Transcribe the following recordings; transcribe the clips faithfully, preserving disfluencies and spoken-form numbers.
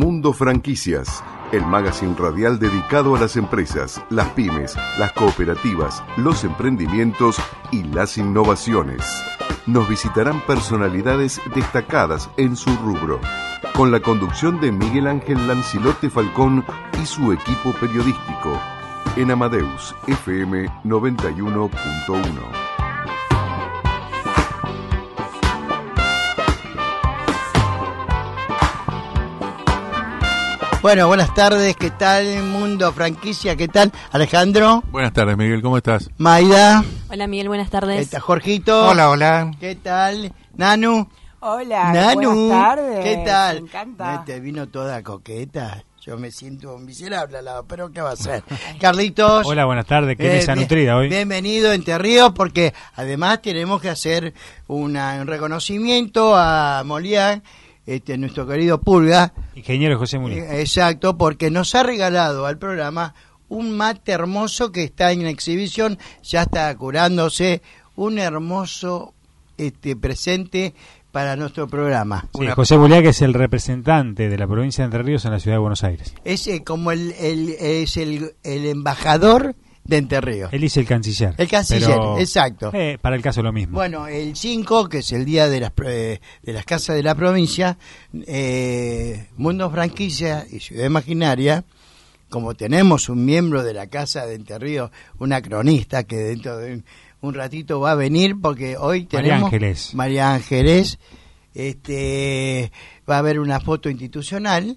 Mundo Franquicias, el magazine radial dedicado a las empresas, las pymes, las cooperativas, los emprendimientos y las innovaciones. Nos visitarán personalidades destacadas en su rubro, con la conducción de Miguel Ángel Lancilote Falcón y su equipo periodístico, en Amadeus F M noventa y uno punto uno. Bueno, buenas tardes, ¿qué tal? Mundo Franquicia, ¿qué tal? Alejandro. Buenas tardes, Miguel, ¿cómo estás? Maida. Hola, Miguel, buenas tardes. ¿Qué tal, Jorgito? Hola, hola. ¿Qué tal? Nanu. Hola, Nanu. buenas tardes. ¿Qué tal? Me encanta. Te vino toda coqueta. Yo me siento miserable al lado, pero ¿qué va a hacer? Carlitos. Hola, buenas tardes. ¿Qué eh, mesa nutrida hoy? Bienvenido a Entre Ríos, porque además tenemos que hacer una, un reconocimiento a Molián, este, nuestro querido Pulga. Ingeniero José Murillo. Eh, exacto, porque nos ha regalado al programa un mate hermoso que está en exhibición, ya está curándose, un hermoso este presente para nuestro programa. Sí, José Murillo, que es el representante de la provincia de Entre Ríos en la ciudad de Buenos Aires. Es eh, como el, el es el, el embajador de Entre Ríos. Él es el canciller. El canciller, pero, exacto. Eh, para el caso lo mismo. Bueno, el cinco, que es el día de las eh, de las casas de la provincia, eh, Mundo Franquicia y Ciudad Imaginaria, como tenemos un miembro de la Casa de Entre Ríos, una cronista que dentro de un, un ratito va a venir, porque hoy tenemos María Ángeles. María Ángeles, este, va a haber una foto institucional,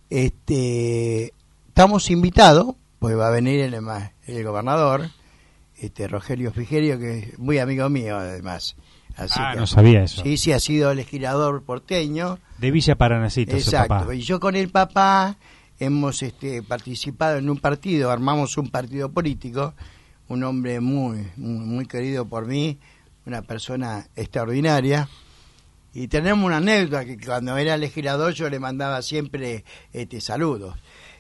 este, estamos invitados, pues va a venir el, el gobernador, este Rogelio Frigerio, que es muy amigo mío además. Así ah, que, no sabía eso. Sí, sí, ha sido legislador porteño. De Villa Paranacito, su exacto. papá. Y yo con el papá hemos este, participado en un partido, armamos un partido político, un hombre muy, muy, muy querido por mí, una persona extraordinaria. Y tenemos una anécdota que cuando era legislador yo le mandaba siempre este, saludos.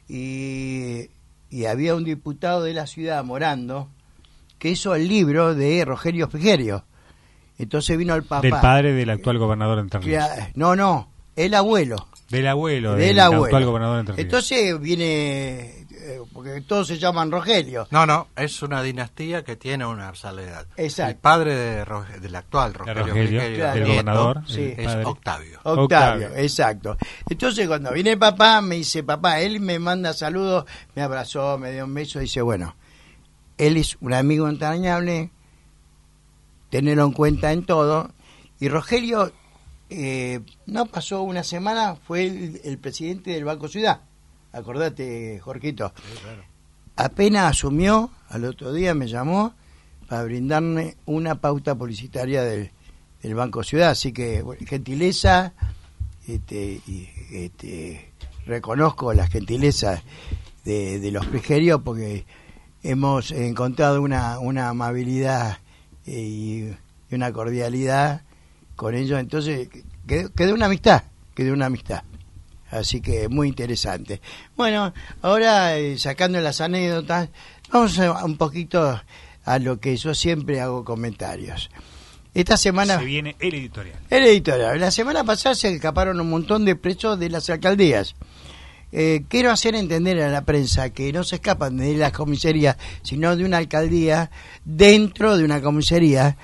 Y... y había un diputado de la ciudad, Morando, que hizo el libro de Rogelio Frigerio. Entonces vino el papá. Del padre del actual gobernador de Entre Ríos. No, no, el abuelo. Del abuelo del, del abuelo. actual gobernador de Entre Ríos. Entonces viene, eh, porque todos se llaman Rogelio. No, no, es una dinastía que tiene una salvedad. Exacto. El padre de Roge, del actual Rogelio, Rogelio Frigerio, claro. del nieto, gobernador, sí. es padre. Octavio. Octavio. Octavio, Exacto. Entonces cuando viene el papá, me dice, papá, él me manda saludos, me abrazó, me dio un beso, dice, bueno, él es un amigo entrañable, tenerlo en cuenta en todo. Y Rogelio, eh, no pasó una semana, fue el, el presidente del Banco Ciudad. Acordate, Jorgito. Sí, claro. Apenas asumió, al otro día me llamó para brindarme una pauta publicitaria del, del Banco Ciudad. Así que, bueno, gentileza, este, y, este, reconozco la gentileza de, de los Frigerios, porque hemos encontrado una, una amabilidad eh, y, y una cordialidad con ellos. Entonces quedó, quedó una amistad, quedó una amistad. Así que muy interesante. Bueno, ahora eh, sacando las anécdotas, vamos a, un poquito a lo que yo siempre hago comentarios. Esta semana... Se viene el editorial. El editorial. La semana pasada se escaparon un montón de presos de las alcaldías. Eh, quiero hacer entender a la prensa que no se escapan de las comisarías, sino de una alcaldía dentro de una comisaría,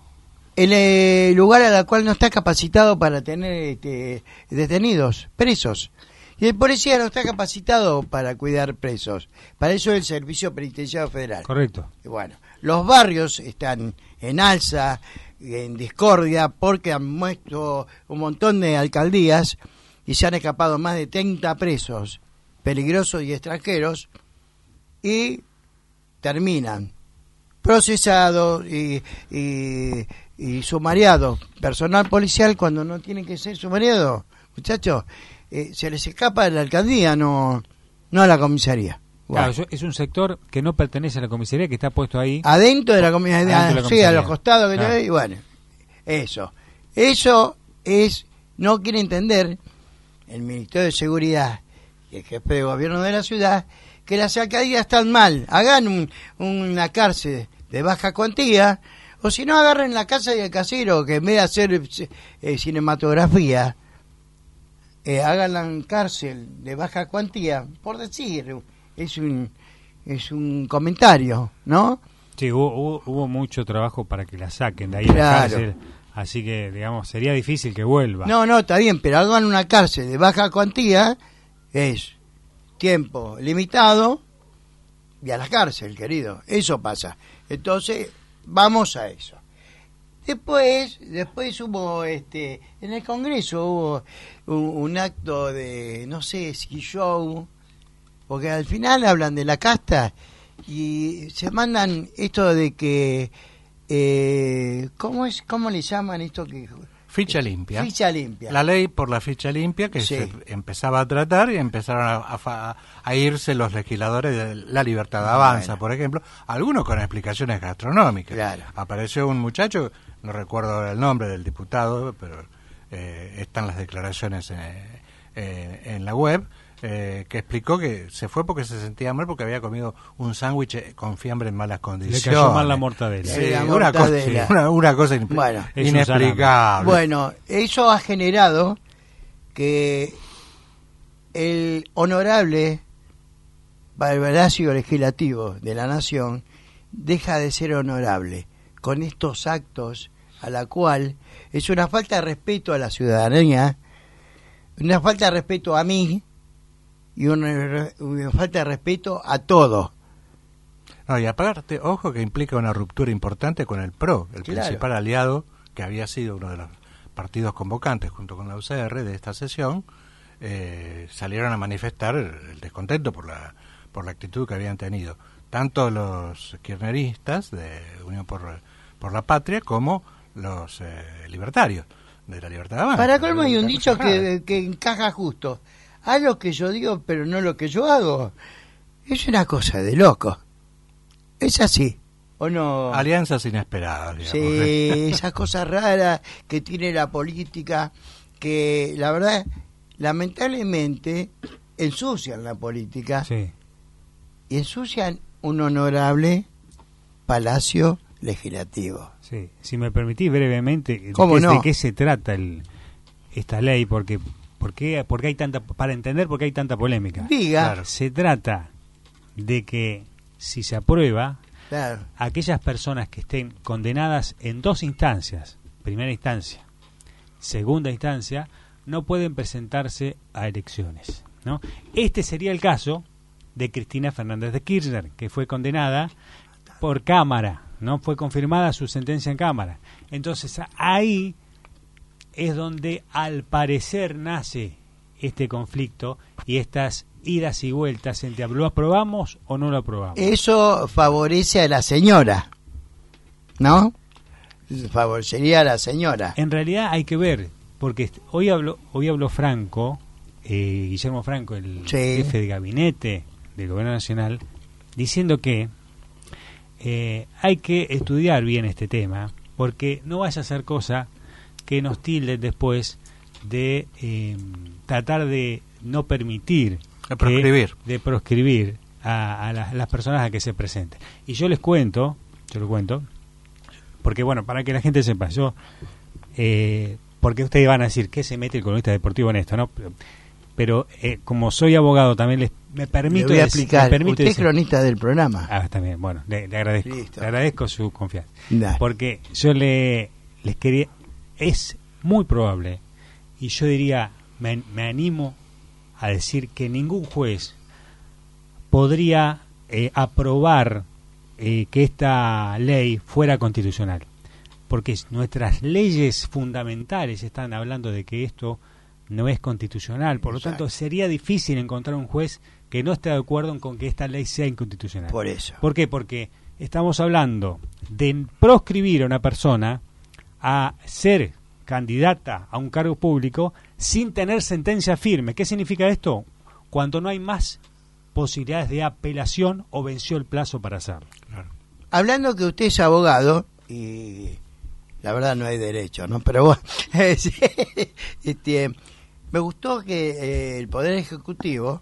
el lugar al cual no está capacitado para tener este, detenidos, presos. Y el policía no está capacitado para cuidar presos. Para eso es el Servicio Penitenciario Federal. Correcto. Y bueno, los barrios están en alza, en discordia, porque han muerto un montón de alcaldías y se han escapado más de treinta presos peligrosos y extranjeros, y terminan procesados y, y, y sumariados, personal policial cuando no tienen que ser sumariados, muchachos, eh, se les escapa de la alcaldía, no, no a la comisaría. Bueno. Claro, es un sector que no pertenece a la comisaría, que está puesto ahí. Adentro de la comisaría, Adentro de la sí, comisaría. a los costados, que Claro. y bueno, eso. Eso es, no quiere entender el Ministerio de Seguridad y el jefe de gobierno de la ciudad, que las alcaldías están mal. Hagan un, una cárcel de baja cuantía, o si no, agarren la casa y el casero, que en vez de hacer eh, cinematografía, eh, hagan la cárcel de baja cuantía, por decir, es un es un comentario, ¿no? Sí, hubo, hubo, hubo mucho trabajo para que la saquen de ahí Claro. de la cárcel, así que, digamos, sería difícil que vuelva. No, no, está bien, pero hagan una cárcel de baja cuantía, es tiempo limitado y a la cárcel, querido. Eso pasa. Entonces, vamos a eso. Después, después hubo, este, en el Congreso hubo un, un acto de, no sé, si show, porque al final hablan de la casta y se mandan esto de que, eh, ¿cómo es, cómo le llaman esto que? Ficha limpia. Ficha limpia. La ley por la ficha limpia que Sí. se empezaba a tratar y empezaron a, a, a irse los legisladores de la libertad de avanza, Bueno. por ejemplo, algunos con explicaciones gastronómicas. Claro. Apareció un muchacho, no recuerdo ahora el nombre del diputado, pero eh, están las declaraciones eh, eh, en la web, eh, que explicó que se fue porque se sentía mal porque había comido un sándwich con fiambre en malas Le condiciones. cayó mal la mortadela. La Sí, una, cosa, mortadela. una, una cosa in- Bueno. Es un inexplicable. Bueno, eso ha generado que el honorable Palacio Legislativo de la Nación deja de ser honorable con estos actos, a la cual es una falta de respeto a la ciudadanía, una falta de respeto a mí y una, una falta de respeto a todo. No, y aparte, ojo que implica una ruptura importante con el P R O, el Claro. principal aliado que había sido uno de los partidos convocantes junto con la U C R de esta sesión, eh, salieron a manifestar el descontento por la por la actitud que habían tenido tanto los kirchneristas de Unión por, por la Patria como los eh, libertarios de la Libertad de Avanza. Para colmo hay un La dicho cosa rara. que, que encaja justo. Haz lo que yo digo, pero no lo que yo hago. Es una cosa de loco. Es así, ¿o no? Alianzas inesperadas, digamos. Sí, esas cosas raras que tiene la política, que la verdad, lamentablemente, ensucian la política Sí. y ensucian un honorable Palacio Legislativo. Sí, si me permitís brevemente, ¿de ¿Cómo qué, no? de qué se trata el, esta ley? Porque, porque, porque hay tanta, para entender por qué hay tanta polémica. Diga, Claro. Se trata de que si se aprueba, claro, aquellas personas que estén condenadas en dos instancias, primera instancia, segunda instancia, no pueden presentarse a elecciones, ¿no? Este sería el caso de Cristina Fernández de Kirchner, que fue condenada por Cámara, ¿no? Fue confirmada su sentencia en Cámara. Entonces, ahí es donde al parecer nace este conflicto y estas idas y vueltas entre ¿lo aprobamos o no lo aprobamos? eso favorece a la señora, ¿no? Favorecería a la señora. En realidad hay que ver, porque est- hoy habló, hoy habló Franco, eh, Guillermo Franco, el Sí. jefe de gabinete del Gobierno Nacional, diciendo que eh, hay que estudiar bien este tema, porque no vaya a ser cosa que nos tilden después de eh, tratar de no permitir De proscribir. que- de proscribir a, a las, las personas a que se presenten. Y yo les cuento, yo les cuento, porque bueno, para que la gente sepa, yo, eh, porque ustedes van a decir, ¿qué se mete el columnista deportivo en esto? ¿No? Pero, pero, eh, como soy abogado también les me permito Le voy a dec- explicar. me permito Usted es decir- cronista del programa. Ah, está bien, bueno, le, le agradezco, Listo. le agradezco su confianza. Dale. Porque yo le les quería, es muy probable, y yo diría, me, me animo a decir que ningún juez podría eh, aprobar eh, que esta ley fuera constitucional, porque nuestras leyes fundamentales están hablando de que esto no es constitucional, por lo Exacto. tanto sería difícil encontrar un juez que no esté de acuerdo con que esta ley sea inconstitucional. Por eso. ¿Por qué? Porque estamos hablando de proscribir a una persona a ser candidata a un cargo público sin tener sentencia firme. ¿Qué significa esto? Cuando no hay más posibilidades de apelación o venció el plazo para hacerlo. Claro. Hablando que usted es abogado, y la verdad no hay derecho, ¿no? Pero bueno, este, me gustó que eh, el Poder Ejecutivo,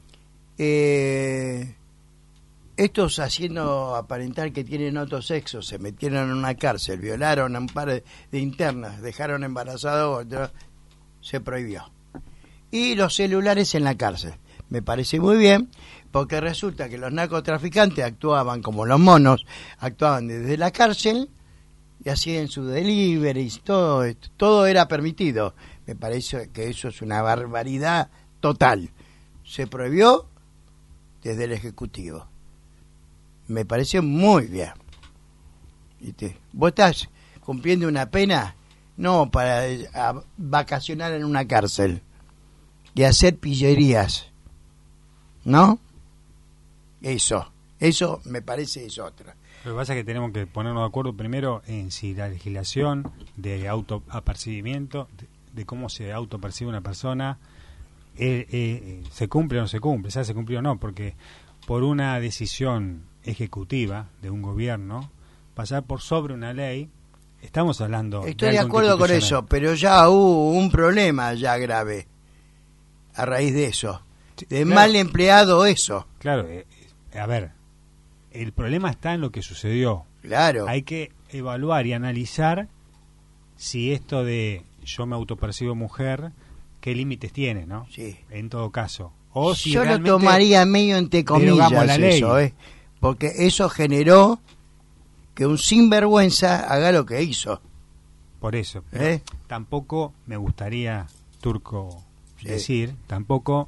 eh, estos haciendo aparentar que tienen otro sexo, se metieron en una cárcel, violaron a un par de, de internas, dejaron embarazado a otro, se prohibió. y los celulares en la cárcel. Me parece muy bien, porque resulta que los narcotraficantes actuaban como los monos, actuaban desde la cárcel y hacían sus deliveries, todo, todo era permitido. Me parece que eso es una barbaridad total. Se prohibió desde el Ejecutivo. Me pareció muy bien. ¿Viste? Vos estás cumpliendo una pena, no para a, vacacionar en una cárcel y hacer pillerías, ¿no? Eso, eso me parece es otra. Lo que pasa es que tenemos que ponernos de acuerdo primero en si la legislación de autoapercibimiento, de, de cómo se autopercibe una persona, eh, eh, se cumple o no se cumple, o sea, se cumple o no, porque por una decisión ejecutiva de un gobierno, pasar por sobre una ley, estamos hablando... Estoy de, de acuerdo con eso, pero ya hubo un problema ya grave a raíz de eso, de claro, mal empleado eso. Claro, eh, a ver, el problema está en lo que sucedió. Claro. Hay que evaluar y analizar si esto de yo me autopercibo mujer, qué límites tiene, ¿no? Sí. En todo caso. O si yo lo tomaría medio entre comillas la ley. eso, ¿eh? Porque eso generó que un sinvergüenza haga lo que hizo. Por eso. ¿Eh? Tampoco me gustaría, Turco, sí. decir, tampoco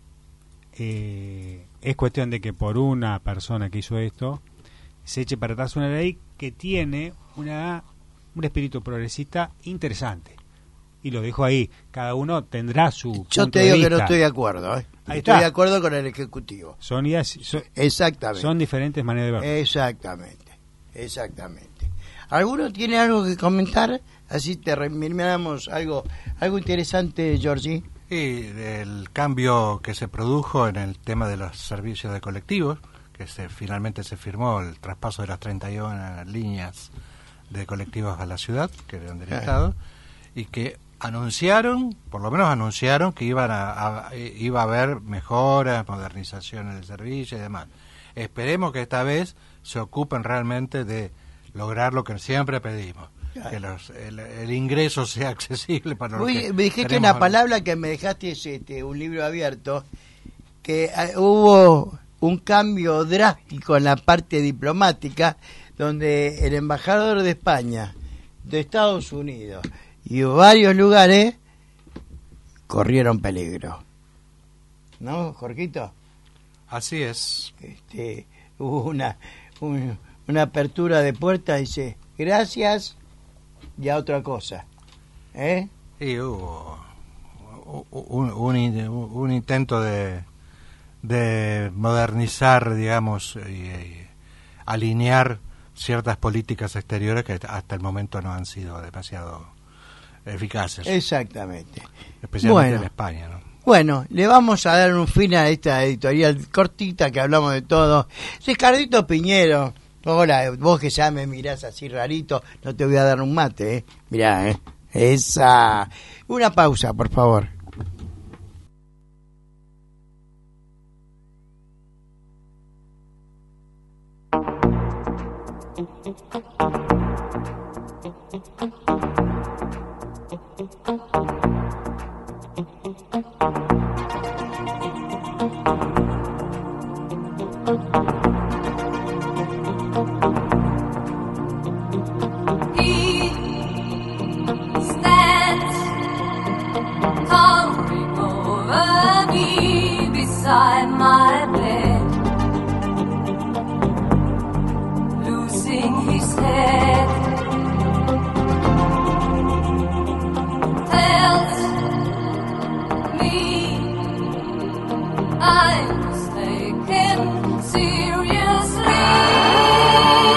eh, es cuestión de que por una persona que hizo esto se eche para atrás una ley que tiene una un espíritu progresista interesante. Y lo dejo ahí. Cada uno tendrá su Yo punto te digo de que vista. no estoy de acuerdo, ¿eh? Ahí Estoy está. de acuerdo con el Ejecutivo. Son ideas, son, Exactamente. son diferentes maneras de verlo. Exactamente. Exactamente. ¿Alguno tiene algo que comentar? Así terminamos algo algo interesante, Georgie. Y el cambio que se produjo en el tema de los servicios de colectivos, que se finalmente se firmó el traspaso de las treinta y una líneas de colectivos a la ciudad, que eran del Ah. Estado, y que anunciaron, por lo menos anunciaron que iban a, a- iba a haber mejoras, modernizaciones del servicio y demás. Esperemos que esta vez se ocupen realmente de lograr lo que siempre pedimos, Claro. que los, el, el ingreso sea accesible para los Uy, que me dijiste tenemos una palabra que me dejaste este, un libro abierto, que eh, hubo un cambio drástico en la parte diplomática, donde el embajador de España, de Estados Unidos y varios lugares corrieron peligro. ¿No, Jorgito? Así es. Este, hubo una, un- una apertura de puerta, dice, gracias, y a otra cosa. ¿Eh? Y hubo un, un, in- un intento de, de modernizar, digamos, y, y alinear ciertas políticas exteriores que hasta el momento no han sido demasiado eficaces, Exactamente. especialmente Bueno. en España, ¿no? Bueno, le vamos a dar un fin a esta editorial cortita que hablamos de todo. Ricardito Piñero, hola, vos que ya me mirás así rarito, no te voy a dar un mate, ¿eh? Mirá, ¿eh? Esa. Una pausa, por favor. He stands towering over me beside my bed, losing his head. Tells me I was taken seriously.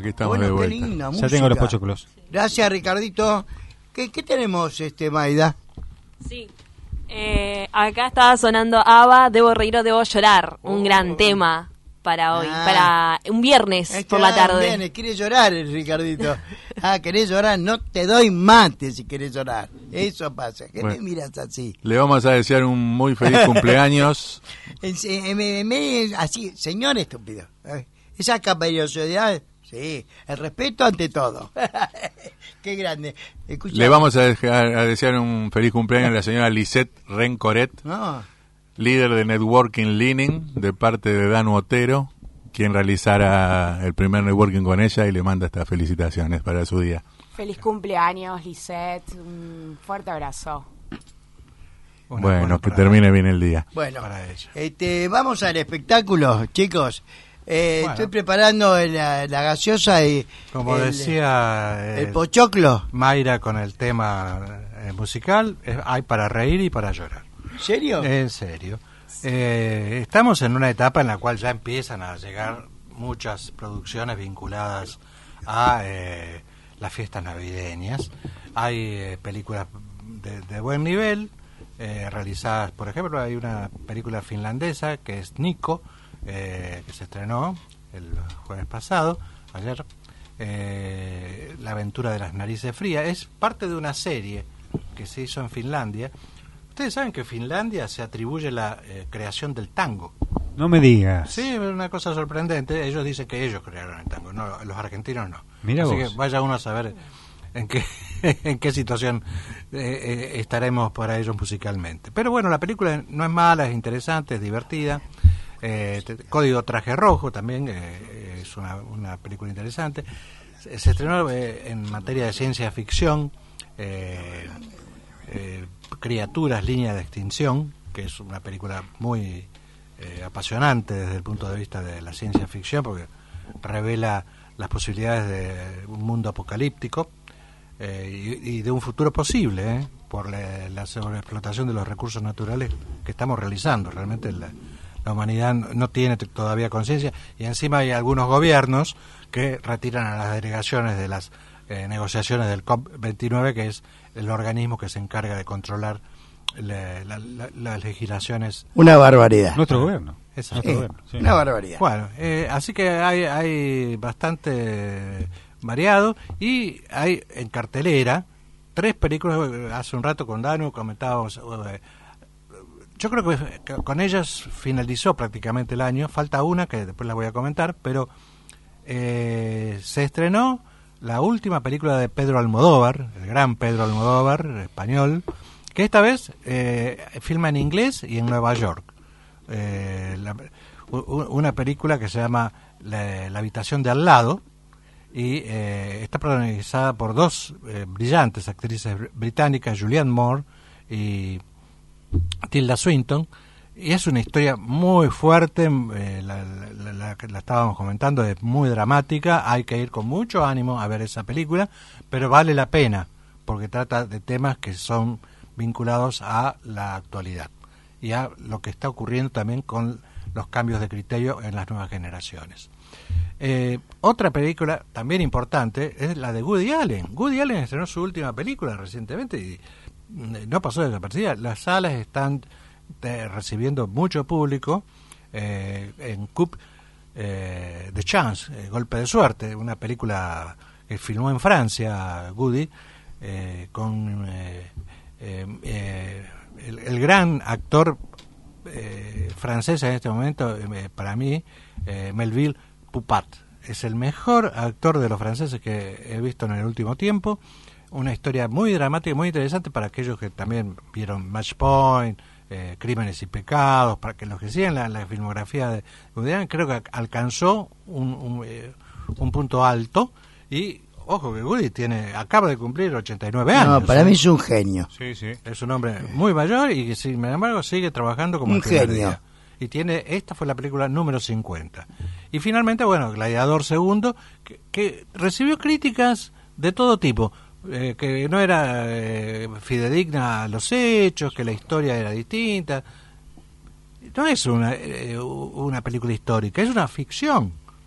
aquí estamos Bueno, de qué vuelta. linda Ya música. tengo los pochoclos. Gracias, Ricardito. ¿Qué, qué tenemos, este Maida? Sí. Eh, acá estaba sonando ABBA, Debo reír o debo llorar. Un Oh. gran tema para hoy, Ah. para un viernes Es que, por la ah, tarde. bien, quiere llorar el Ricardito. Ah, querés llorar, no te doy mate si querés llorar. Eso pasa. ¿Qué Bueno. te miras así? Le vamos a desear un muy feliz cumpleaños. Es- eh, me- me- así, señor estúpido. Eh, Esa caballerosidad, sí, el respeto ante todo. Qué grande. Escucha, Le vamos a, dejar- a desear un feliz cumpleaños a la señora Lisette Rencoret, No, líder de Networking Leaning, de parte de Danu Otero, quien realizará el primer networking con ella y le manda estas felicitaciones para su día. Feliz cumpleaños, Lisette. Un fuerte abrazo. Una Bueno, buena que para- termine bien el día. bueno, Para ella. este, vamos al espectáculo, chicos. Eh, Bueno. Estoy preparando la, la gaseosa y Como el, decía eh, el pochoclo. Mayra con el tema eh, musical, eh, hay para reír y para llorar. ¿En serio? En serio. Eh, estamos en una etapa en la cual ya empiezan a llegar muchas producciones vinculadas a eh, las fiestas navideñas. Hay eh, películas de, de buen nivel, eh, realizadas, por ejemplo, hay una película finlandesa que es Nico, eh, que se estrenó el jueves pasado, ayer, eh, La aventura de las narices frías. Es parte de una serie que se hizo en Finlandia. Ustedes saben que Finlandia se atribuye la eh, creación del tango. No me digas. Sí, es una cosa sorprendente. Ellos dicen que ellos crearon el tango, no, los argentinos no. Mira Así vos. que vaya uno a saber en qué en qué situación eh, eh, estaremos para ellos musicalmente. Pero bueno, la película no es mala, es interesante, es divertida. Eh, te- Código Traje Rojo también eh, es una, una película interesante. Se, se estrenó eh, en materia de ciencia ficción. Eh, eh, Criaturas, Línea de Extinción, que es una película muy eh, apasionante desde el punto de vista de la ciencia ficción, porque revela las posibilidades de un mundo apocalíptico eh, y, y de un futuro posible, eh, por la, la sobreexplotación de los recursos naturales que estamos realizando. Realmente la, la humanidad no tiene t- todavía conciencia, y encima hay algunos gobiernos que retiran a las delegaciones de las eh, negociaciones del COP veintinueve, que es el organismo que se encarga de controlar la- la- la- las legislaciones. Una barbaridad. Nuestro gobierno. Exacto. Nuestro Sí, gobierno, sí. Una barbaridad. Bueno, eh, así que hay, hay bastante variado, y hay en cartelera tres películas. eh, Hace un rato con Danu comentábamos, eh, yo creo que que con ellas finalizó prácticamente el año. Falta una que después la voy a comentar, pero eh, se estrenó la última película de Pedro Almodóvar, el gran Pedro Almodóvar, español, que esta vez eh, filma en inglés y en Nueva York. Eh, la- u- una película que se llama La, La habitación de al lado, y eh, está protagonizada por dos eh, brillantes actrices br- británicas, Julianne Moore y Tilda Swinton, y es una historia muy fuerte. eh, la, la- la- la- la estábamos comentando, es muy dramática. Hay que ir con mucho ánimo a ver esa película, pero vale la pena porque trata de temas que son vinculados a la actualidad y a lo que está ocurriendo también con los cambios de criterio en las nuevas generaciones. Eh, otra película también importante es la de Woody Allen. Woody Allen estrenó su última película recientemente y mm, no pasó desapercibida. Las salas están eh, recibiendo mucho público. Eh, en Coup eh, de Chance, eh, Golpe de Suerte, una película que filmó en Francia Woody, eh, con eh, eh, eh, el, el gran actor eh, francés en este momento, eh, para mí, eh, Melville Poupat. Es el mejor actor de los franceses que he visto en el último tiempo. Una historia muy dramática y muy interesante para aquellos que también vieron Match Point, eh, Crímenes y Pecados, para que los que siguen la, la filmografía de Woody Allen. Creo que alcanzó un, un, eh, un punto alto. Y ojo que Woody tiene, acaba de cumplir ochenta y nueve años. No, para ¿eh? mí es un genio. Sí, sí. Es un hombre muy mayor y que, sin embargo, sigue trabajando como Un el primer genio. día. Y tiene, esta fue la película número cincuenta. Y finalmente, bueno, Gladiador segundo, que, que recibió críticas de todo tipo, eh, que no era eh, fidedigna a los hechos, que la historia era distinta. No es una, eh, una película histórica, es una ficción.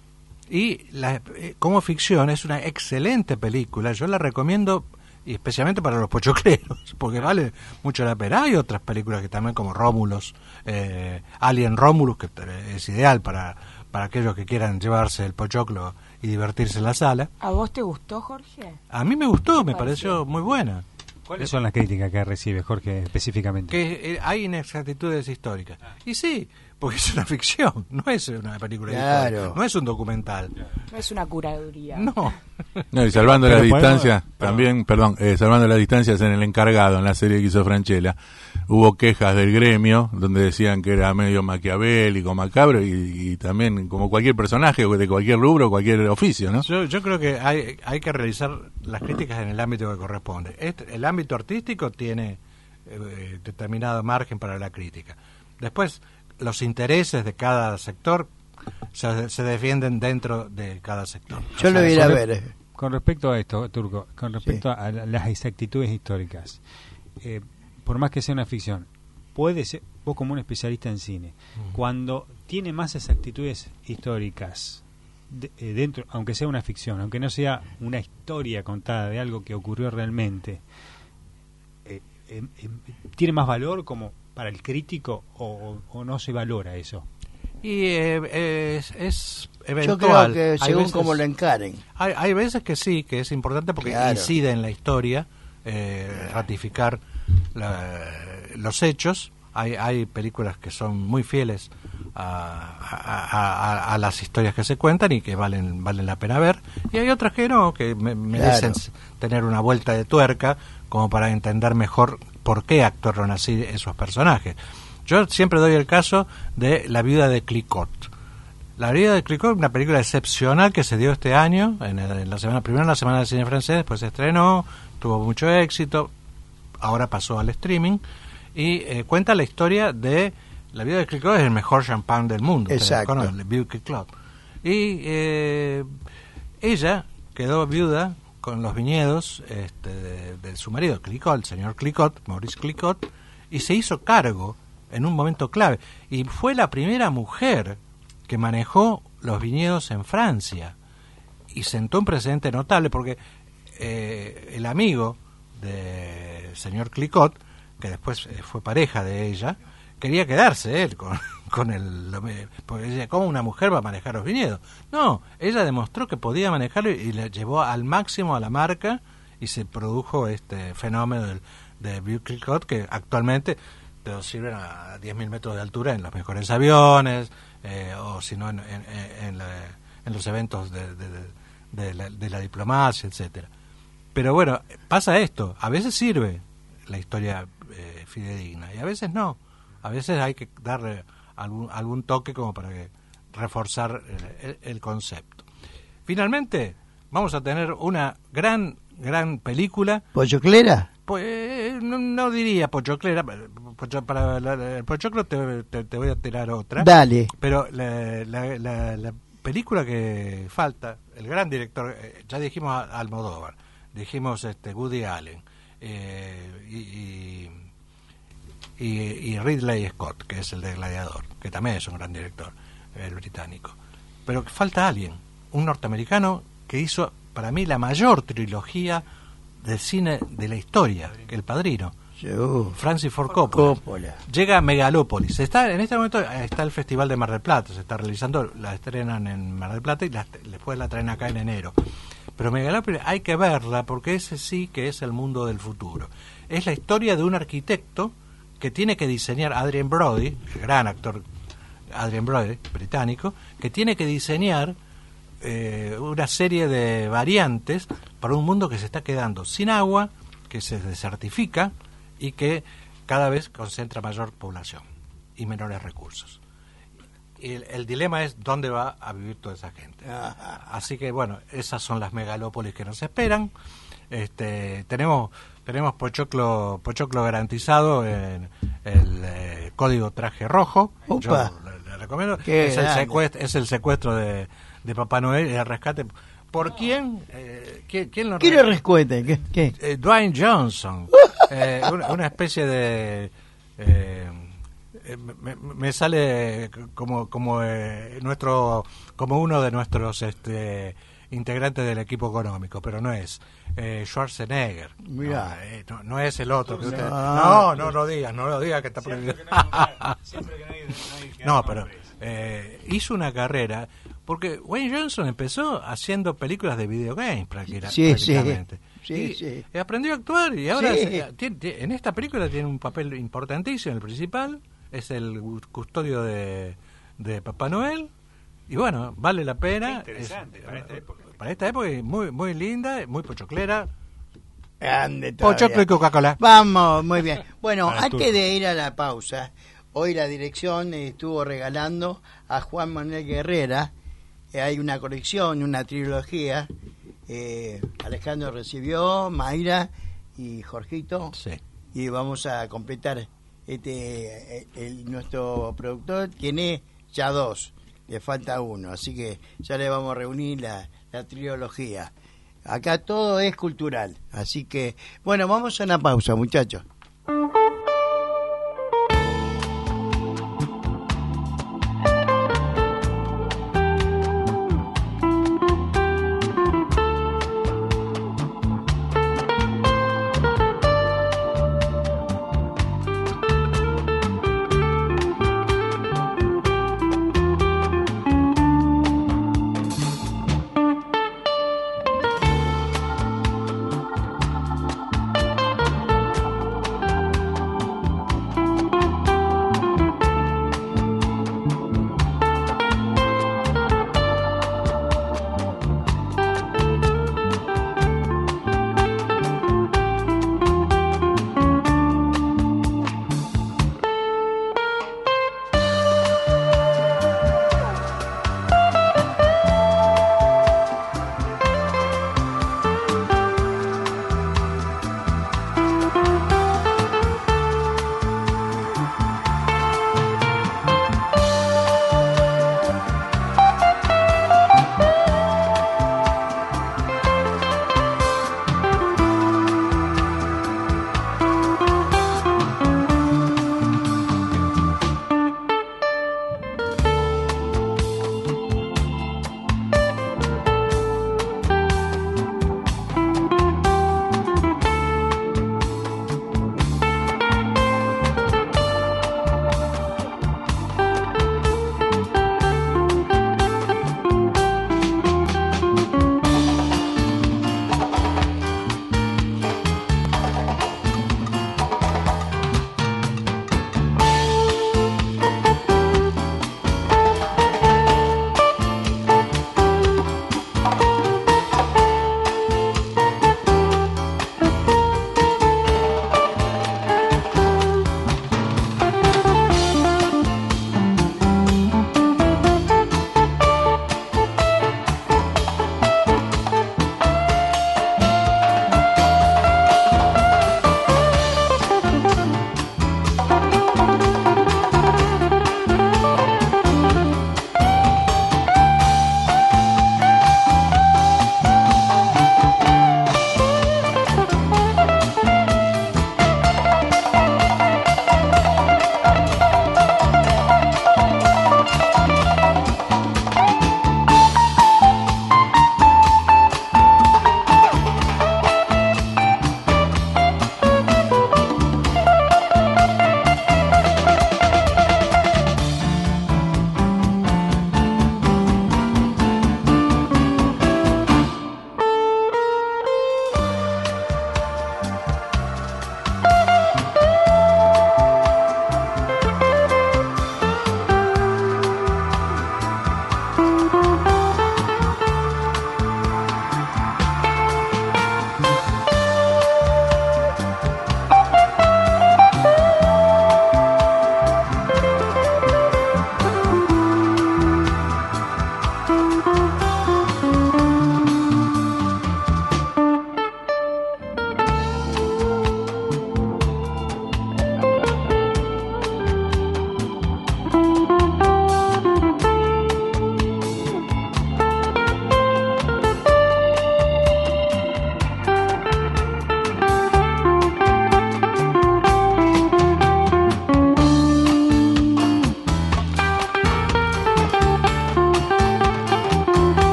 Y la, eh, como ficción es una excelente película, yo la recomiendo, y especialmente para los pochocleros, porque vale mucho la pena. Hay otras películas que también, como Romulus, eh, Alien Romulus, que es ideal para, para aquellos que quieran llevarse el pochoclo y divertirse en la sala. ¿A vos te gustó, Jorge? A mí me gustó, me pareció? pareció muy buena. ¿Cuáles son las críticas que recibe Jorge específicamente? Que eh, hay inexactitudes históricas. Y sí, porque es una ficción, no es una película Claro. histórica, no es un documental. No es una curaduría. No. No, y salvando Pero las podemos- distancias, también, perdón, eh, salvando las distancias en El Encargado, en la serie que hizo Franchella, hubo quejas del gremio, donde decían que era medio maquiavélico, macabro, y, y también como cualquier personaje, de cualquier rubro, cualquier oficio, ¿no? Yo, yo creo que hay, hay que realizar las críticas en el ámbito que corresponde. Este, el ámbito artístico tiene eh, determinado margen para la crítica. Después, los intereses de cada sector se, se defienden dentro de cada sector. Yo lo sea, voy a ir a con ver. re- eh. Con respecto a esto, Turco, con respecto a la- las exactitudes históricas, eh, por más que sea una ficción, puede ser, vos como un especialista en cine, cuando tiene más exactitudes históricas de- eh, dentro, aunque sea una ficción, aunque no sea una historia contada de algo que ocurrió realmente, eh, eh, eh, ¿tiene más valor como para el crítico o, o no se valora eso? Y eh, es, es Yo eventual. creo que Hay según veces- como lo encaren. Hay, hay veces que sí, que es importante porque Claro. incide en la historia, eh, ratificar la- los hechos. Hay, hay películas que son muy fieles a, a- a- a las historias que se cuentan y que valen valen la pena ver. Y hay otras que no, que me- merecen Claro. tener una vuelta de tuerca como para entender mejor por qué actuaron así esos personajes. Yo siempre doy el caso de La viuda de Clicquot. La viuda de Clicquot es una película excepcional que se dio este año, en, el- en la semana primero en la Semana del Cine Francés, después se estrenó, tuvo mucho éxito, ahora pasó al streaming, y eh, cuenta la historia de La viuda de Clicquot, es el mejor champán del mundo. ustedes Exacto. conocen, el Vieux Clicquot. Y eh, ella quedó viuda con los viñedos este, de, de su marido Clicquot, el señor Clicquot, Maurice Clicquot, y se hizo cargo en un momento clave. Y fue la primera mujer que manejó los viñedos en Francia. Y sentó un precedente notable porque eh, el amigo del señor Clicquot, que después eh, fue pareja de ella, quería quedarse él con, con el... Porque decía, ¿cómo una mujer va a manejar los viñedos? No, ella demostró que podía manejarlo y le llevó al máximo a la marca y se produjo este fenómeno del, de Vieux Clicquot, que actualmente te lo sirven a diez mil metros de altura en los mejores aviones, eh, o si no en, en, en, la- en los eventos de, de, de- de la, de la diplomacia, etcétera. Pero bueno, pasa esto, a veces sirve la historia eh, fidedigna y a veces no. A veces hay que darle algún, algún toque como para que reforzar el, el- el concepto. Finalmente, vamos a tener una gran, gran película. ¿Pochoclera? Pues no, no diría pochoclera, pocho- para la- la- el pochoclo te, te, te voy a tirar otra. Dale. Pero la, la, la, la película que falta, el gran director, eh, ya dijimos a- Almodóvar, dijimos este Woody Allen eh, y, y, y, y Ridley Scott, que es el de Gladiador, que también es un gran director, el británico. Pero falta alguien, un norteamericano que hizo para mí la mayor trilogía del cine de la historia, que El Padrino, Yo. Francis Ford Coppola. Coppola. Llega a Megalópolis. Está, en este momento eh, está el Festival de Mar del Plata, se está realizando, la estrenan en Mar del Plata y la- después la traen acá en enero. Pero Megalópolis hay que verla porque ese sí que es el mundo del futuro. Es la historia de un arquitecto que tiene que diseñar, Adrien Brody, el gran actor Adrien Brody, británico, que tiene que diseñar eh, una serie de variantes para un mundo que se está quedando sin agua, que se desertifica y que cada vez concentra mayor población y menores recursos. Y el, el dilema es dónde va a vivir toda esa gente. Así que bueno, esas son las megalópolis que nos esperan. Este, tenemos tenemos pochoclo pochoclo garantizado en el eh, código traje rojo. Upa. Yo le, le recomiendo. Qué Es el, grande. secuestro, es el secuestro de, de Papá Noel y el rescate. ¿Por quién? Eh, ¿quién, quién lo ¿Quién re- lo rescuete? ¿Qué? qué? eh, Dwayne Johnson, eh, una, una especie de eh, eh, me, me sale como como eh, nuestro como uno de nuestros este integrantes del equipo económico, pero no es eh, Schwarzenegger. Mirá. No, eh, no, no es el otro que usted... Ah, No, no lo digas, no lo digas que está prohibido. No, pero eh, hizo una carrera porque Wayne Johnson empezó haciendo películas de videogames prácticamente. Sí, sí. prácticamente. Sí, y, sí. y aprendió a actuar y ahora Sí. se- tiene- tiene- en esta película tiene un papel importantísimo, el principal es el custodio de, de Papá Noel y bueno, vale la pena. Qué interesante, para esta época. Para esta época y muy muy linda, muy pochoclera. Grande todavía. Pochoclo y Coca-Cola. Vamos, muy bien. Bueno, Para el antes turco. de ir a la pausa, hoy la dirección estuvo regalando a Juan Manuel Guerrera. eh, hay una colección, una trilogía. eh, Alejandro recibió, Mayra y Jorgito. Sí. Y vamos a completar. Este, eh, el, nuestro productor tiene ya dos, le falta uno, así que ya le vamos a reunir la, la trilogía. Acá todo es cultural, así que bueno, vamos a una pausa, muchachos.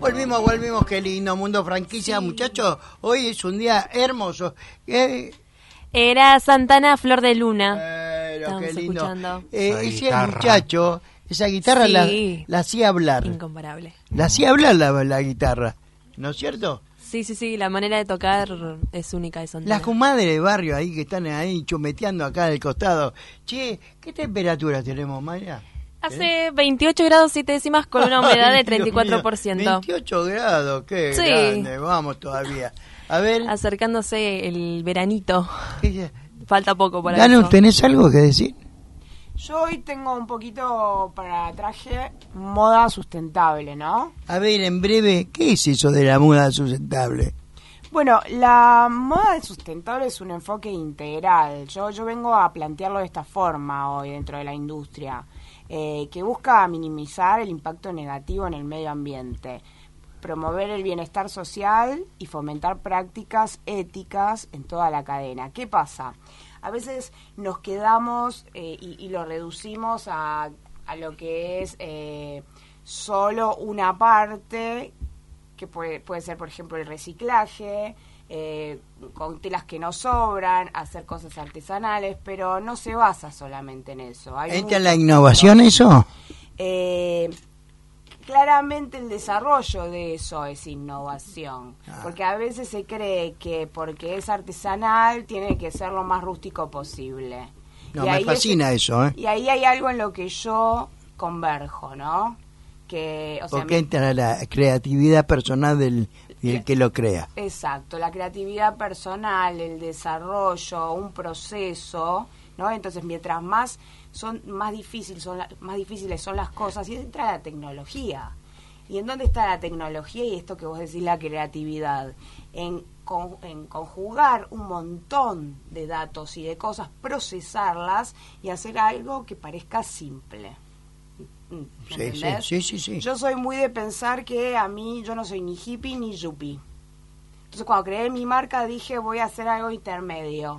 Volvimos, volvimos, qué lindo, Mundo Franquicia, sí. Muchachos, hoy es un día hermoso. ¿Eh? Era Santana Flor de Luna. Pero qué lindo. Escuchando. Eh, ese guitarra. Muchacho, esa guitarra sí. la, la hacía hablar. Incomparable. La hacía hablar la, la guitarra, ¿no es cierto? Sí, sí, sí, la manera de tocar es única de Santana. Las comadres de barrio ahí que están ahí chumeteando acá del costado. Che, ¿qué temperatura tenemos, Maya? Hace veintiocho grados siete décimas con una humedad de treinta y cuatro por ciento. veintiocho grados, qué sí. grande, vamos todavía. A ver. Acercándose el veranito. Falta poco para Danu, eso. ¿tenés algo que decir? Yo hoy tengo un poquito para traje moda sustentable, ¿no? A ver, en breve, ¿qué es eso de la moda sustentable? Bueno, la moda sustentable es un enfoque integral. Yo, yo vengo a plantearlo de esta forma hoy dentro de la industria, eh, que busca minimizar el impacto negativo en el medio ambiente, promover el bienestar social y fomentar prácticas éticas en toda la cadena. ¿Qué pasa? A veces nos quedamos eh, y, y lo reducimos a, a lo que es eh, solo una parte, que puede, puede ser, por ejemplo, el reciclaje, eh, con telas que no sobran, hacer cosas artesanales, pero no se basa solamente en eso. Hay ¿Entra en la innovación eso? Eh... Claramente el desarrollo de eso es innovación, ah. porque a veces se cree que porque es artesanal tiene que ser lo más rústico posible. No, y me fascina es, eso, ¿eh? Y ahí hay algo en lo que yo converjo, ¿no? Que, o sea, porque entra la creatividad personal del, del que lo crea. Exacto, la creatividad personal, el desarrollo, un proceso, ¿no? Entonces, mientras más son más difíciles son la, más difíciles son las cosas, y entra la tecnología. ¿Y en dónde está la tecnología y esto que vos decís, la creatividad? En, con, en conjugar un montón de datos y de cosas, procesarlas y hacer algo que parezca simple. Sí, sí, sí, sí, sí. Yo soy muy de pensar que a mí, yo no soy ni hippie ni yuppie. Entonces, cuando creé mi marca dije, voy a hacer algo intermedio.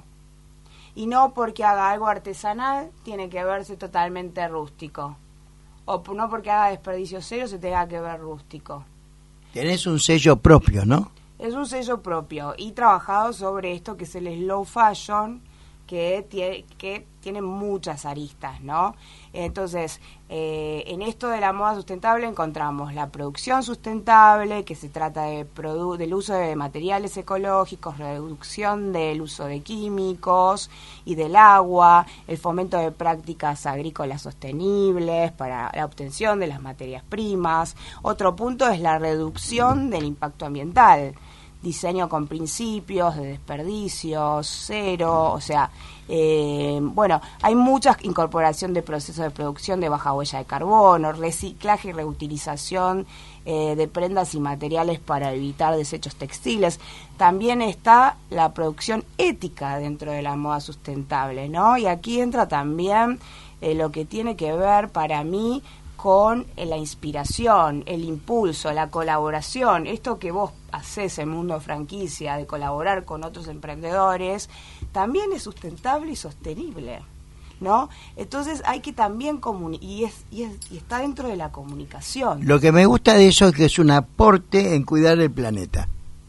Y no porque haga algo artesanal tiene que verse totalmente rústico. O no porque haga desperdicio cero se tenga que ver rústico. Tenés un sello propio, ¿no? Es un sello propio y trabajado sobre esto que es el slow fashion, que tiene, que tiene muchas aristas, ¿no? Entonces, eh, en esto de la moda sustentable encontramos la producción sustentable, que se trata de produ- del uso de materiales ecológicos, reducción del uso de químicos y del agua, el fomento de prácticas agrícolas sostenibles para la obtención de las materias primas. Otro punto es la reducción del impacto ambiental, diseño con principios de desperdicios, cero, o sea, eh, bueno, hay mucha incorporación de procesos de producción de baja huella de carbono, reciclaje y reutilización eh, de prendas y materiales para evitar desechos textiles. También está la producción ética dentro de la moda sustentable, ¿no? Y aquí entra también eh, lo que tiene que ver para mí con la inspiración, el impulso, la colaboración, esto que vos hacés en Mundo Franquicia, de colaborar con otros emprendedores, también es sustentable y sostenible, ¿no? Entonces hay que también comunicar, y, es, y, es, y está dentro de la comunicación. Lo que me gusta de eso es que es un aporte en cuidar el planeta.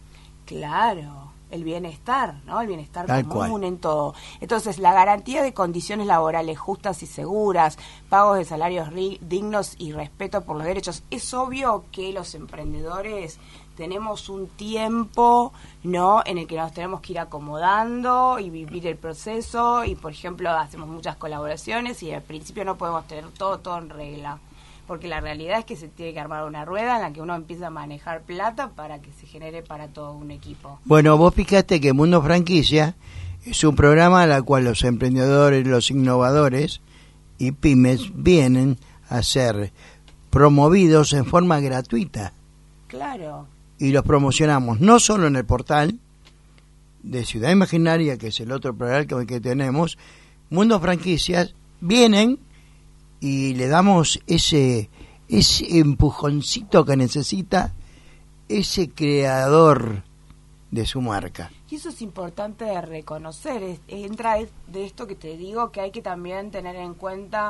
Claro, el bienestar, ¿no? El bienestar Tal común cual. en todo. Entonces, la garantía de condiciones laborales justas y seguras, pagos de salarios ri- dignos y respeto por los derechos. Es obvio que los emprendedores tenemos un tiempo, ¿no?, en el que nos tenemos que ir acomodando y vivir el proceso, y por ejemplo hacemos muchas colaboraciones y al principio no podemos tener todo todo en regla, porque la realidad es que se tiene que armar una rueda en la que uno empieza a manejar plata para que se genere para todo un equipo. Bueno, vos fijaste que Mundo Franquicia es un programa al cual los emprendedores, los innovadores y pymes vienen a ser promovidos en forma gratuita. Claro. Y los promocionamos no solo en el portal de Ciudad Imaginaria, que es el otro programa que, que tenemos, Mundo Franquicias, vienen y le damos ese ese empujoncito que necesita ese creador de su marca. Y eso es importante de reconocer, es, entra de esto que te digo, que hay que también tener en cuenta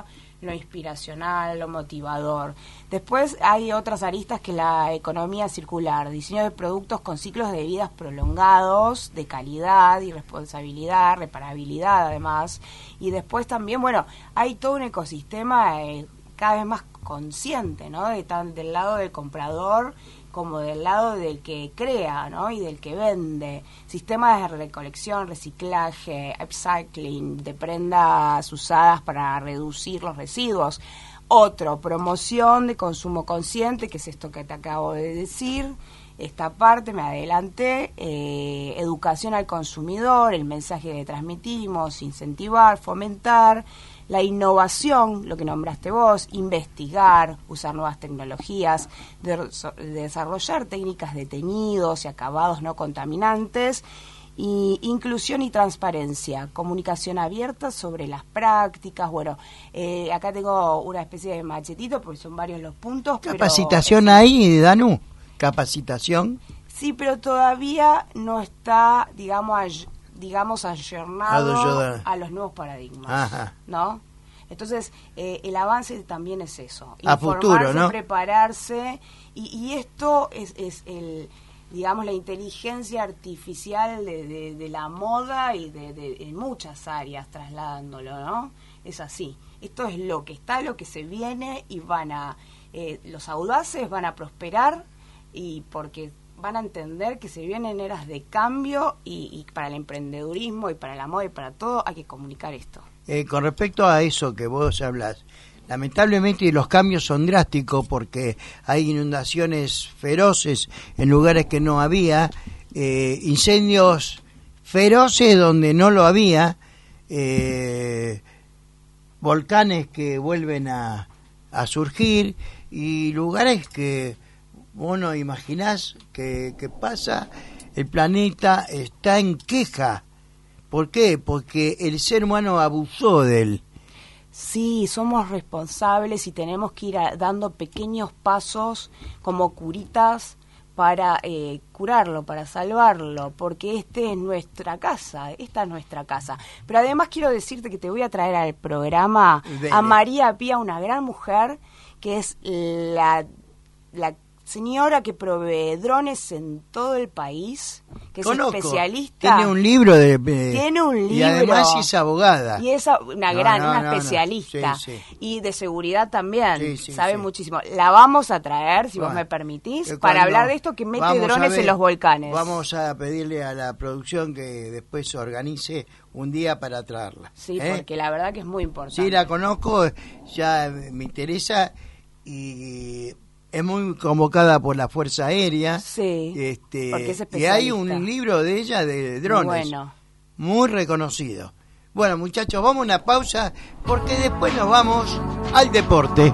lo inspiracional, lo motivador. Después hay otras aristas que la economía circular, diseño de productos con ciclos de vida prolongados, de calidad y responsabilidad, reparabilidad además. Y después también, bueno, hay todo un ecosistema eh, cada vez más consciente, ¿no? De tan, del lado del comprador como del lado del que crea, ¿no? Y del que vende. Sistemas de recolección, reciclaje, upcycling, de prendas usadas para reducir los residuos. Otro, promoción de consumo consciente, que es esto que te acabo de decir. Esta parte, me adelanté, eh, educación al consumidor, el mensaje que transmitimos, incentivar, fomentar. La innovación, lo que nombraste vos, investigar, usar nuevas tecnologías, de, de desarrollar técnicas de teñidos y acabados no contaminantes, y inclusión y transparencia, comunicación abierta sobre las prácticas. Bueno, eh, acá tengo una especie de machetito porque son varios los puntos. ¿Capacitación pero, ahí, Danu? ¿Capacitación? Sí, pero todavía no está, digamos, ay- digamos ayornado a los nuevos paradigmas. Ajá. ¿No? Entonces, eh, el avance también es eso. A futuro, ¿no? Prepararse, y, y esto es, es el, digamos, la inteligencia artificial de, de, de la moda y de, de en muchas áreas trasladándolo, ¿no? Es así. Esto es lo que está, lo que se viene, y van a, eh, los audaces van a prosperar, y porque van a entender que se vienen eras de cambio, y, y para el emprendedurismo y para la moda y para todo hay que comunicar esto. Eh, con respecto a eso que vos hablas, lamentablemente los cambios son drásticos porque hay inundaciones feroces en lugares que no había, eh, incendios feroces donde no lo había, eh, volcanes que vuelven a, a surgir, y lugares que vos no imaginás que, que pasa. El planeta está en queja. ¿Por qué? Porque el ser humano abusó de él. Sí, somos responsables y tenemos que ir a, dando pequeños pasos como curitas para eh, curarlo, para salvarlo, porque este es nuestra casa, esta es nuestra casa. Pero además quiero decirte que te voy a traer al programa Dele. a María Pía, una gran mujer, que es la, la señora que provee drones en todo el país, que Conozco. es especialista. Tiene un libro de, de Tiene un libro. Y además es abogada. Y es una No, gran, no, una no, no. especialista. Sí, sí. Y de seguridad también. Sí, sí, sabe sí. muchísimo. La vamos a traer, si Bueno, vos me permitís, eh, para cuando hablar de esto que mete vamos a drones ver, en los volcanes. Vamos a pedirle a la producción que después se organice un día para traerla. Sí, ¿eh? porque la verdad que es muy importante. Sí, la conozco, ya me interesa, y es muy convocada por la Fuerza Aérea. Sí, este, porque es y especialista. hay un libro de ella de drones, Bueno. muy reconocido. Bueno, muchachos, vamos a una pausa porque después nos vamos al deporte.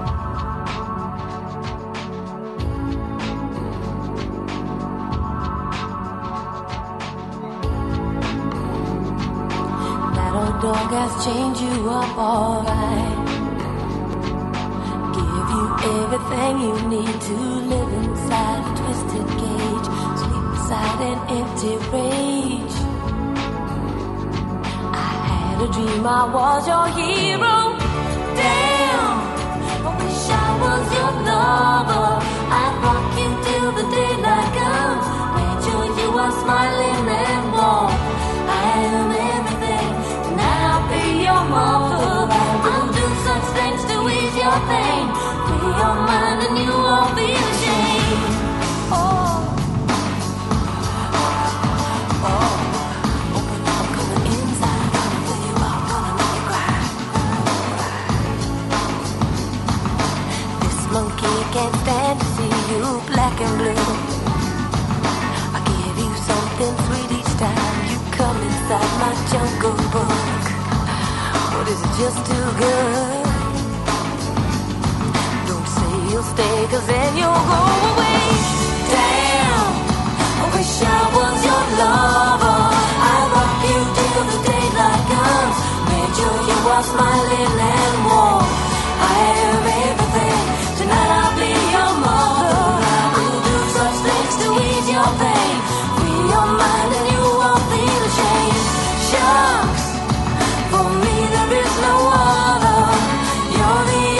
That old dog has chained you up alright. Give you everything you need to live inside a twisted cage. Sleep beside an empty rage. I had a dream I was your hero. Damn, I wish I was your lover. I'd rock you till the daylight comes. Made sure you are smiling and warm. I am everything. Tonight I'll be your mother. I'll do such things to ease your pain. Free your mind and you won't be ashamed. Oh, oh, open up, coming inside. Gonna fill you up, gonna make you cry. This monkey can't stand to see you black and blue. I give you something sweet each time you come inside my jungle book. But is it just too good? Don't say you'll stay, cause then you'll go away. Damn, I wish I was your lover. I'd rock you till the daylight comes. Made sure you are smiling and warm. I am everything. Tonight I'll be your mother. I'll do such things to ease your pain. Free your mind and you won't feel ashamed. Shucks, for me there is no other. You're the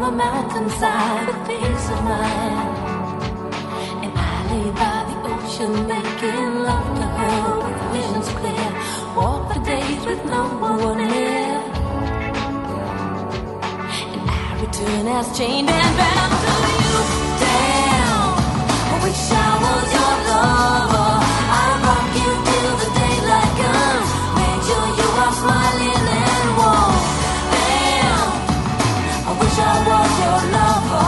the mountainside, a peace of mind. And I lay by the ocean, making love to her with visions clear. Walk the days with no one near. And I return as chained and bound to you. Damn, I wish I was your lover. I rock you till the daylight comes. Make sure you are smiling and warm. Damn, I wish I was your lover.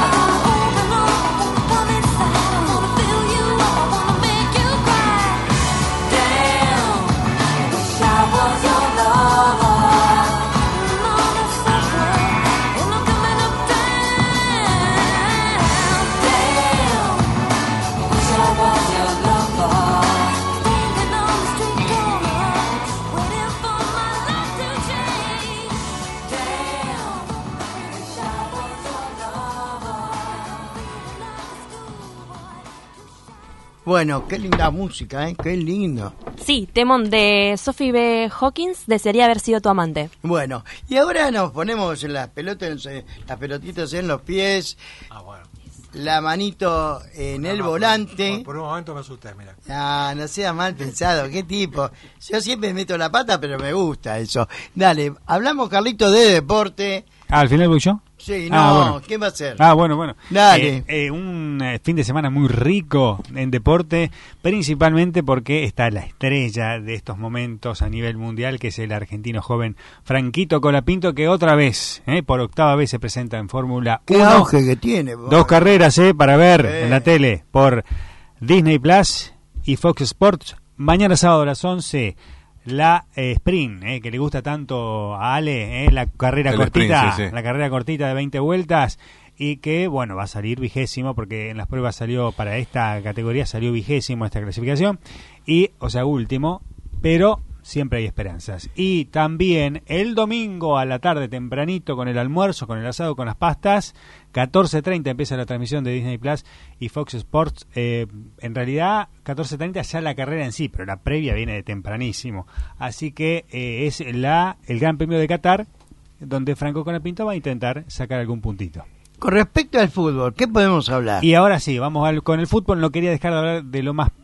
Bueno, qué linda música, ¿eh? Qué lindo. Sí, temón de Sophie B. Hawkins, desearía haber sido tu amante. Bueno, y ahora nos ponemos las pelotas, las pelotitas en los pies, Ah, bueno. la manito en No, el no, volante. Por, por un momento me asusté, mira. Ah, no sea mal pensado, qué tipo. Yo siempre meto la pata, pero me gusta eso. Dale, hablamos, Carlito, de deporte. Ah, ¿al final voy yo? Sí, no, Ah, bueno. ¿qué va a ser? Ah, bueno, bueno. Dale. Eh, eh, un eh, fin de semana muy rico en deporte, principalmente porque está la estrella de estos momentos a nivel mundial, que es el argentino joven Franquito Colapinto, que otra vez, eh, por octava vez se presenta en Fórmula Qué uno. auge que tiene. vos. Dos carreras eh, para ver Sí. en la tele por Disney Plus y Fox Sports. Mañana sábado a las once, la eh, sprint, eh, que le gusta tanto a Ale, eh, la carrera El cortita, sprint, sí, sí. la carrera cortita de veinte vueltas, y que, bueno, va a salir vigésimo, porque en las pruebas salió, para esta categoría salió vigésimo esta clasificación, y, o sea, último, pero siempre hay esperanzas. Y también el domingo a la tarde tempranito, con el almuerzo, con el asado, con las pastas, catorce treinta empieza la transmisión de Disney Plus y Fox Sports. Eh, en realidad, catorce treinta ya la carrera en sí, pero la previa viene de tempranísimo. Así que eh, es la el Gran Premio de Qatar, donde Franco Colapinto va a intentar sacar algún puntito. Con respecto al fútbol, ¿qué podemos hablar? Y ahora sí, vamos al, con el fútbol. No quería dejar de hablar de lo más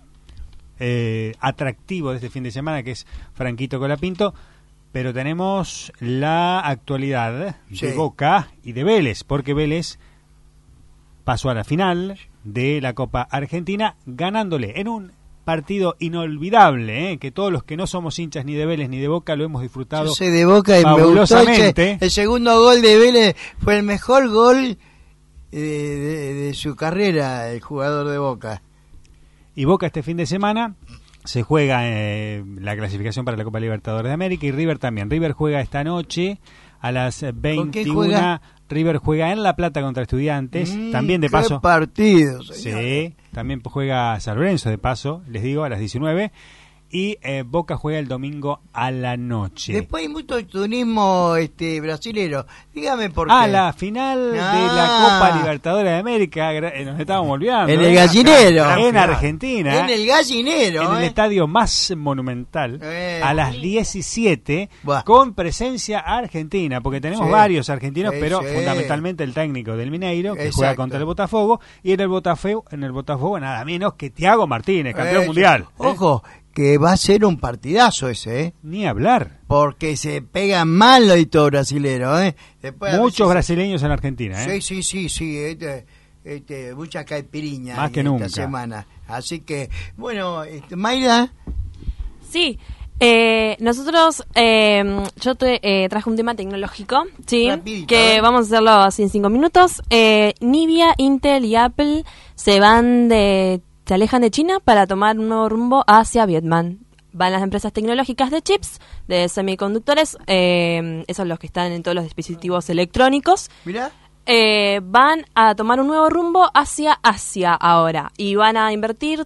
eh, atractivo de este fin de semana, que es Franquito Colapinto, pero tenemos la actualidad Sí. de Boca y de Vélez, porque Vélez pasó a la final de la Copa Argentina, ganándole en un partido inolvidable, ¿eh? Que todos los que no somos hinchas ni de Vélez ni de Boca lo hemos disfrutado. Yo soy de Boca y me gustó fabulosamente. ese- el segundo gol de Vélez fue el mejor gol eh, de, de su carrera, el jugador de Boca. Y Boca este fin de semana se juega eh, la clasificación para la Copa Libertadores de América, y River también. River juega esta noche a las quién veintiuna. juega? River juega en La Plata contra Estudiantes, Mm, también de qué paso. partido, señor. Sí, también juega San Lorenzo de paso, les digo, a las diecinueve. Y eh, Boca juega el domingo a la noche. Después hay mucho turismo este brasilero. Dígame por qué. Ah, la final de la Ah. Copa Libertadores de América, gra- eh, nos estábamos olvidando. En ¿eh? el gallinero. En final. Argentina. En el gallinero. en el ¿eh? estadio más monumental, Eh. a las diecisiete, Buah. con presencia argentina, porque tenemos Sí. varios argentinos, Sí, pero sí. fundamentalmente el técnico del Mineiro, que Exacto. juega contra el Botafogo, y en el Botafogo, en el Botafogo nada menos que Thiago Martínez, campeón Eso. mundial. ¿eh? Ojo, que va a ser un partidazo ese, ¿eh? Ni hablar. Porque se pegan mal los hitos brasileros, ¿eh? Después a Muchos veces- brasileños en Argentina, ¿eh? Sí, sí, sí, sí. Este, este, mucha caipiriña Más ahí que esta nunca. semana. Así que, bueno, este, Mayra, Sí, eh, nosotros, eh, yo te eh, traje un tema tecnológico, sí, Rapidito, a que ver. vamos a hacerlo así en cinco minutos. Eh, Nvidia, Intel y Apple se van de, se alejan de China para tomar un nuevo rumbo hacia Vietnam. Van las empresas tecnológicas de chips, de semiconductores, eh, esos son los que están en todos los dispositivos electrónicos. mirá. Eh, van a tomar un nuevo rumbo hacia Asia ahora y van a invertir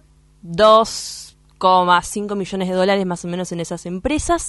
dos coma cinco millones de dólares más o menos en esas empresas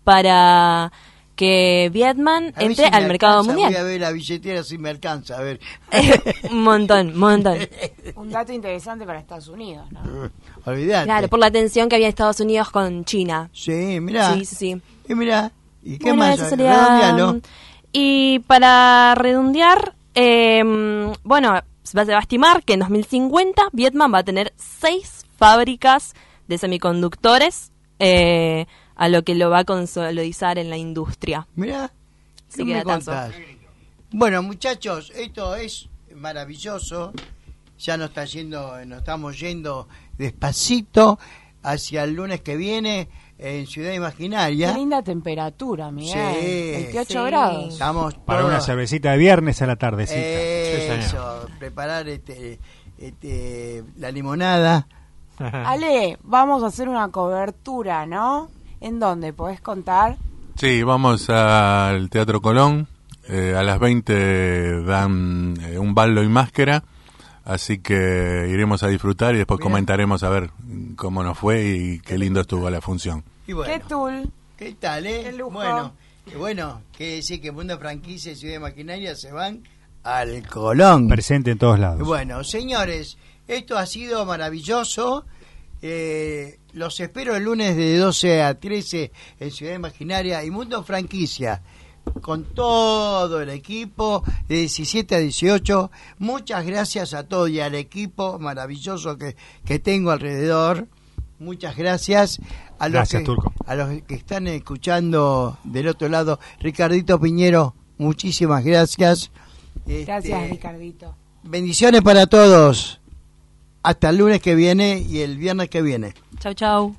para que Vietnam A ver entre si me al mercado alcanza, Voy a mundial. ver la billetera si me alcanza, a ver. un montón, un montón. Un dato interesante para Estados Unidos, ¿no? Olvidate. Claro, por la tensión que había en Estados Unidos con China. Sí, mirá. Sí, sí, sí. Y mirá. ¿Y qué Bueno, más? eso sería- Redondealo. Y para redondear, Eh, bueno, se va a estimar que en dos mil cincuenta Vietnam va a tener seis fábricas de semiconductores, eh, a lo que lo va a consolidar en la industria. Mirá, Sí, ¿qué qué me datazo. contás? Bueno, muchachos, esto es maravilloso. Ya nos está yendo, nos estamos yendo despacito hacia el lunes que viene en Ciudad Imaginaria. Qué linda temperatura, Miguel. Sí. veintiocho Sí. grados. Estamos Para todos- una cervecita de viernes a la tardecita. Eso, preparar este, este, la limonada. Ale, vamos a hacer una cobertura, ¿no? ¿En dónde? ¿Podés contar? Sí, vamos al Teatro Colón. Eh, a las veinte dan eh, un ballo y máscara. Así que iremos a disfrutar y después Bien. comentaremos a ver cómo nos fue y qué lindo estuvo la función. Y bueno, ¿Qué tul? ¿qué tal, eh? Qué lujo. Bueno, qué bueno, quiere decir que Mundo Franquicia y Ciudad Imaginaria se van al Colón. Presente en todos lados. Bueno, señores, esto ha sido maravilloso. Eh, los espero el lunes de doce a trece en Ciudad Imaginaria y Mundo Franquicia, con todo el equipo de diecisiete a dieciocho. Muchas gracias a todos y al equipo maravilloso que, que tengo alrededor. Muchas gracias a los, Gracias, que, Turco. a los que están escuchando del otro lado. Ricardito Piñero, muchísimas gracias. Gracias, Este, Ricardito. bendiciones para todos. Hasta el lunes que viene y el viernes que viene. Chau, chau.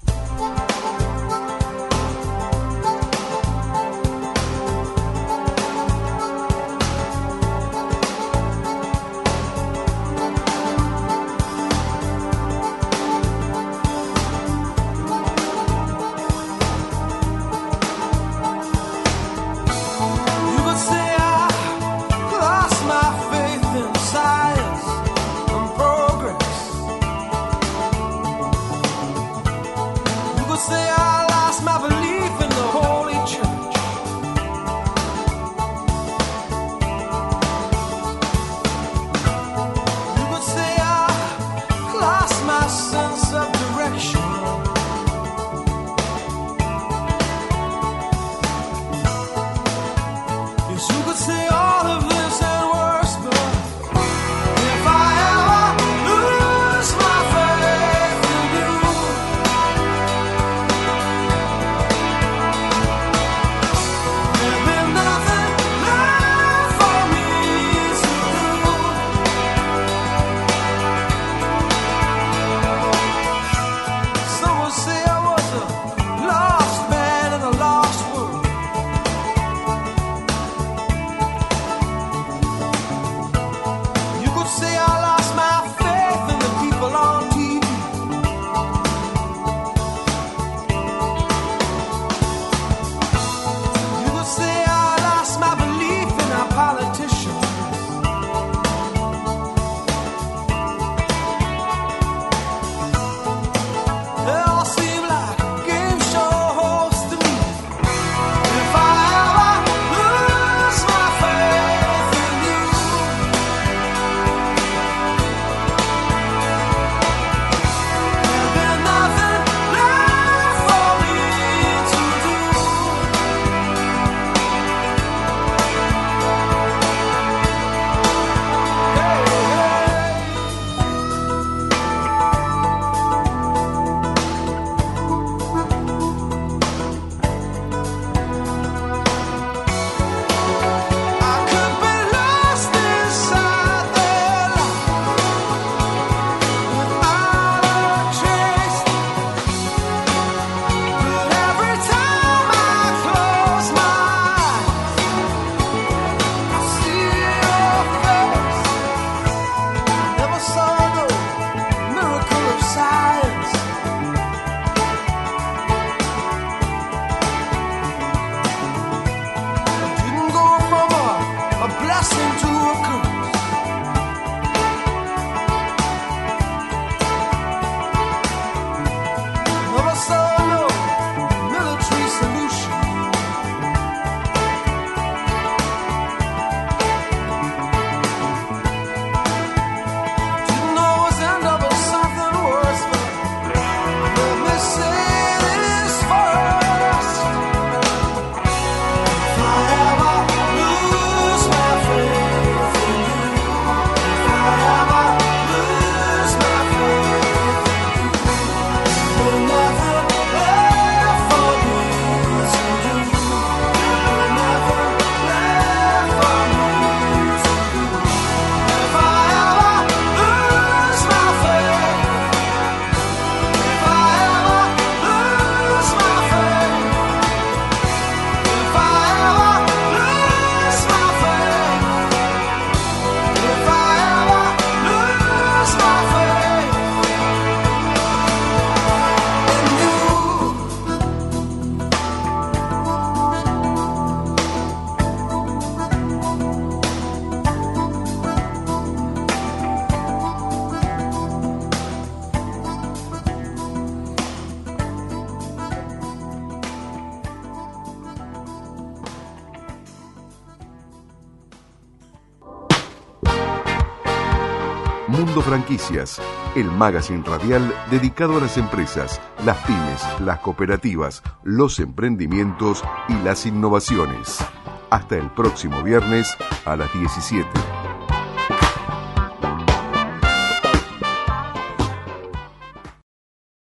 You could say I lost my faith in science and progress. You could say I lost my belief in the Holy Church. You could say I lost my sense of direction. Yes, you could say all of this and worse, but if I ever lose my faith in you, there'll be nothing left for me to do. Some would say I was a lost man in a lost world. You could say I lost my faith in the people on T V. You could say I lost my belief in our politicians. They all seem like game show hosts to me. If I ever lose my faith in you, there'll be nothing left for me to do. Hey, hey. I could be lost inside their life without a trace. But every time I close my eyes, I see your face. Never saw no miracle of science. Didn't go from a, a blessing to a curse. Never saw no military solution. Didn't always end up in something worse, but let me say this first. If I ever lose my faith Mundo Franquicias, el magazine radial dedicado a las empresas, las pymes, las cooperativas, los emprendimientos y las innovaciones. Hasta el próximo viernes a las diecisiete.